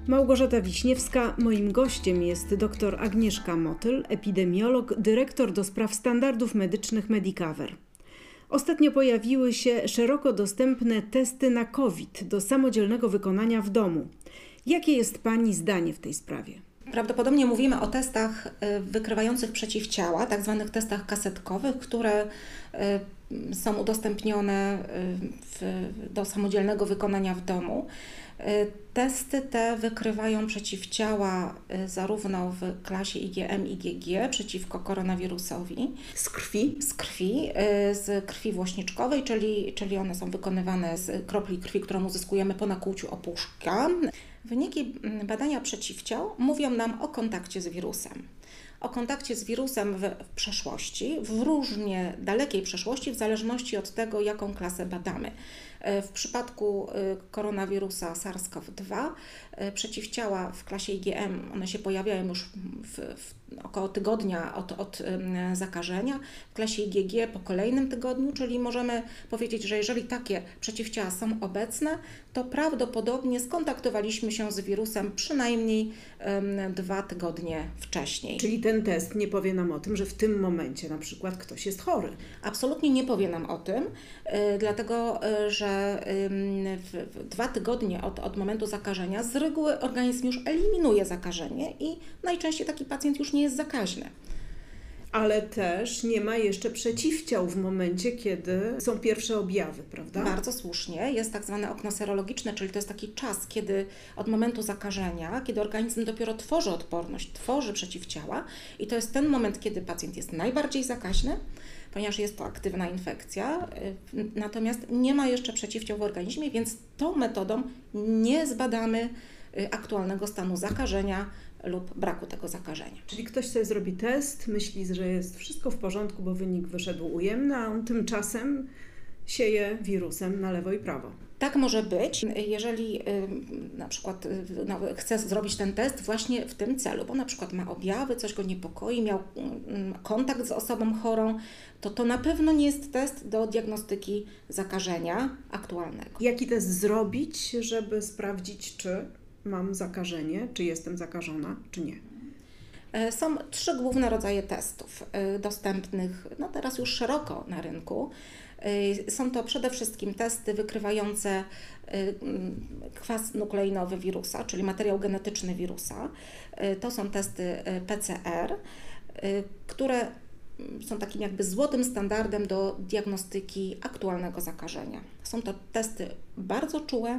Małgorzata Wiśniewska. Moim gościem jest dr Agnieszka Motyl, epidemiolog, dyrektor do spraw standardów medycznych Medicover. Ostatnio pojawiły się szeroko dostępne testy na COVID do samodzielnego wykonania w domu. Jakie jest Pani zdanie w tej sprawie? Prawdopodobnie mówimy o testach wykrywających przeciwciała, tak zwanych testach kasetkowych, które są udostępnione do samodzielnego wykonania w domu. Testy te wykrywają przeciwciała zarówno w klasie IgM, IgG przeciwko koronawirusowi. Z krwi? Z krwi włośniczkowej, czyli one są wykonywane z kropli krwi, którą uzyskujemy po nakłuciu opuszka. Wyniki badania przeciwciał mówią nam o kontakcie z wirusem. O kontakcie z wirusem w przeszłości, w różnie dalekiej przeszłości, w zależności od tego, jaką klasę badamy. W przypadku koronawirusa SARS-CoV-2 przeciwciała w klasie IgM, one się pojawiają już około tygodnia od zakażenia, w klasie IgG po kolejnym tygodniu, czyli możemy powiedzieć, że jeżeli takie przeciwciała są obecne, to prawdopodobnie skontaktowaliśmy się z wirusem przynajmniej 2 tygodnie wcześniej. Czyli ten test nie powie nam o tym, że w tym momencie na przykład ktoś jest chory? Absolutnie nie powie nam o tym, dlatego że w 2 tygodnie od momentu zakażenia z reguły organizm już eliminuje zakażenie i najczęściej taki pacjent już nie jest zakaźny. Ale też nie ma jeszcze przeciwciał w momencie, kiedy są pierwsze objawy, prawda? Bardzo słusznie. Jest tak zwane okno serologiczne, czyli to jest taki czas, kiedy od momentu zakażenia, kiedy organizm dopiero tworzy odporność, tworzy przeciwciała i to jest ten moment, kiedy pacjent jest najbardziej zakaźny, ponieważ jest to aktywna infekcja, natomiast nie ma jeszcze przeciwciał w organizmie, więc tą metodą nie zbadamy aktualnego stanu zakażenia lub braku tego zakażenia. Czyli ktoś sobie zrobi test, myśli, że jest wszystko w porządku, bo wynik wyszedł ujemny, a on tymczasem sieje wirusem na lewo i prawo. Tak może być, jeżeli na przykład chce zrobić ten test właśnie w tym celu, bo na przykład ma objawy, coś go niepokoi, miał kontakt z osobą chorą, to na pewno nie jest test do diagnostyki zakażenia aktualnego. Jaki test zrobić, żeby sprawdzić, czy mam zakażenie, czy jestem zakażona, czy nie? Są 3 główne rodzaje testów dostępnych teraz już szeroko na rynku. Są to przede wszystkim testy wykrywające kwas nukleinowy wirusa, czyli materiał genetyczny wirusa. To są testy PCR, które są takim jakby złotym standardem do diagnostyki aktualnego zakażenia. Są to testy bardzo czułe,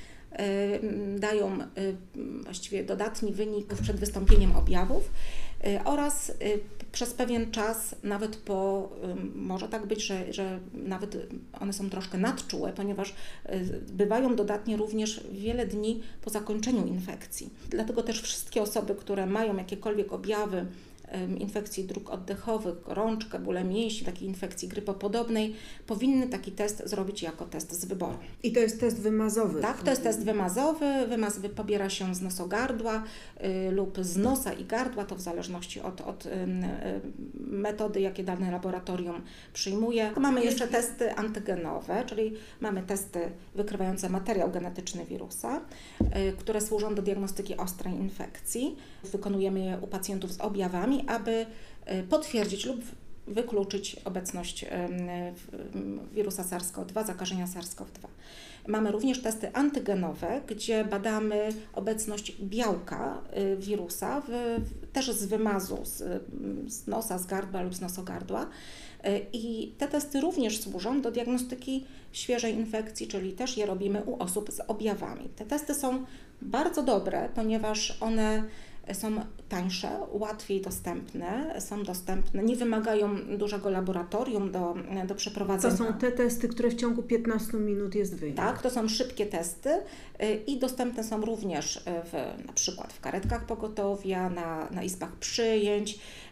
dają właściwie dodatni wynik przed wystąpieniem objawów oraz przez pewien czas, może tak być, że nawet one są troszkę nadczułe, ponieważ bywają dodatnie również wiele dni po zakończeniu infekcji. Dlatego też wszystkie osoby, które mają jakiekolwiek objawy infekcji dróg oddechowych, gorączkę, bóle mięśni, takiej infekcji grypopodobnej, powinny taki test zrobić jako test z wyboru. I to jest test wymazowy? Tak, to jest test wymazowy. Wymaz pobiera się z nosogardła lub z nosa i gardła, to w zależności od metody, jakie dane laboratorium przyjmuje. Mamy jeszcze testy antygenowe, czyli mamy testy wykrywające materiał genetyczny wirusa, które służą do diagnostyki ostrej infekcji. Wykonujemy je u pacjentów z objawami, aby potwierdzić lub wykluczyć obecność wirusa SARS-CoV-2, zakażenia SARS-CoV-2. Mamy również testy antygenowe, gdzie badamy obecność białka wirusa, też z wymazu, z nosa, z gardła lub z nosogardła. I te testy również służą do diagnostyki świeżej infekcji, czyli też je robimy u osób z objawami. Te testy są bardzo dobre, ponieważ one są tańsze, łatwiej dostępne, nie wymagają dużego laboratorium do przeprowadzenia. To są te testy, które w ciągu 15 minut jest wynik. Tak, to są szybkie testy i dostępne są również na przykład w karetkach pogotowia, na izbach przyjęć,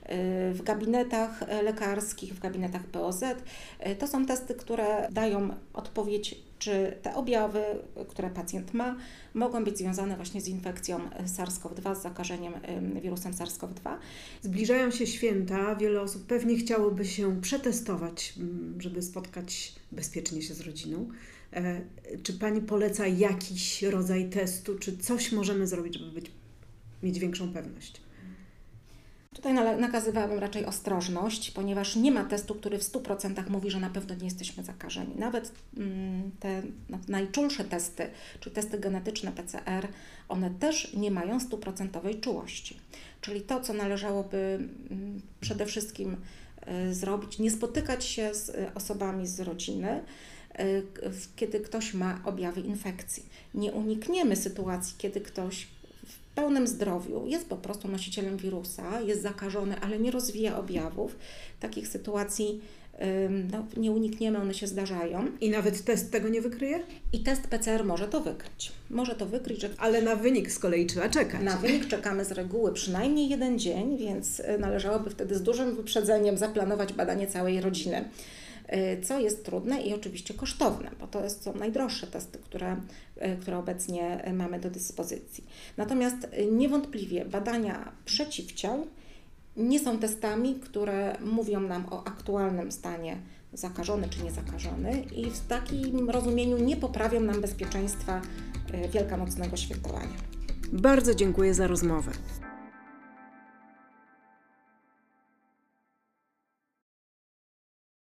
w gabinetach lekarskich, w gabinetach POZ. To są testy, które dają odpowiedź, czy te objawy, które pacjent ma, mogą być związane właśnie z infekcją SARS-CoV-2, z zakażeniem wirusem SARS-CoV-2. Zbliżają się święta, wiele osób pewnie chciałoby się przetestować, żeby spotkać bezpiecznie się z rodziną. Czy Pani poleca jakiś rodzaj testu, czy coś możemy zrobić, żeby mieć większą pewność? Tutaj nakazywałabym raczej ostrożność, ponieważ nie ma testu, który w 100% mówi, że na pewno nie jesteśmy zakażeni. Nawet te najczulsze testy, czy testy genetyczne PCR, one też nie mają 100% czułości. Czyli to, co należałoby przede wszystkim zrobić, nie spotykać się z osobami z rodziny, kiedy ktoś ma objawy infekcji. Nie unikniemy sytuacji, kiedy ktoś w pełnym zdrowiu jest po prostu nosicielem wirusa, jest zakażony, ale nie rozwija objawów. Takich sytuacji nie unikniemy, one się zdarzają. I nawet test tego nie wykryje? I test PCR może to wykryć. Może to wykryć, że... Ale na wynik z kolei trzeba czekać. Na wynik czekamy z reguły przynajmniej 1 dzień, więc należałoby wtedy z dużym wyprzedzeniem zaplanować badanie całej rodziny, co jest trudne i oczywiście kosztowne, bo to są najdroższe testy, które obecnie mamy do dyspozycji. Natomiast niewątpliwie badania przeciwciał nie są testami, które mówią nam o aktualnym stanie zakażony czy niezakażony i w takim rozumieniu nie poprawią nam bezpieczeństwa wielkanocnego świętowania. Bardzo dziękuję za rozmowę.